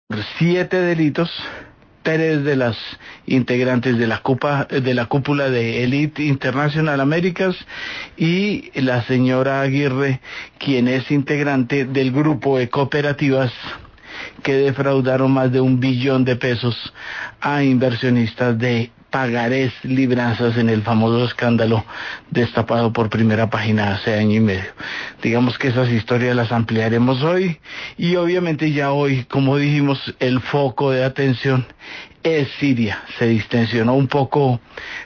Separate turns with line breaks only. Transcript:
7 delitos, 3 de las integrantes de la cúpula de Elite International Américas y la señora Aguirre, quien es integrante del grupo de cooperativas que defraudaron más de 1 billón de pesos a inversionistas de pagarés, libranzas en el famoso escándalo destapado por Primera Página hace año y medio. Digamos que esas historias las ampliaremos hoy y obviamente ya hoy, como dijimos, el foco de atención es Siria. Se distensionó un poco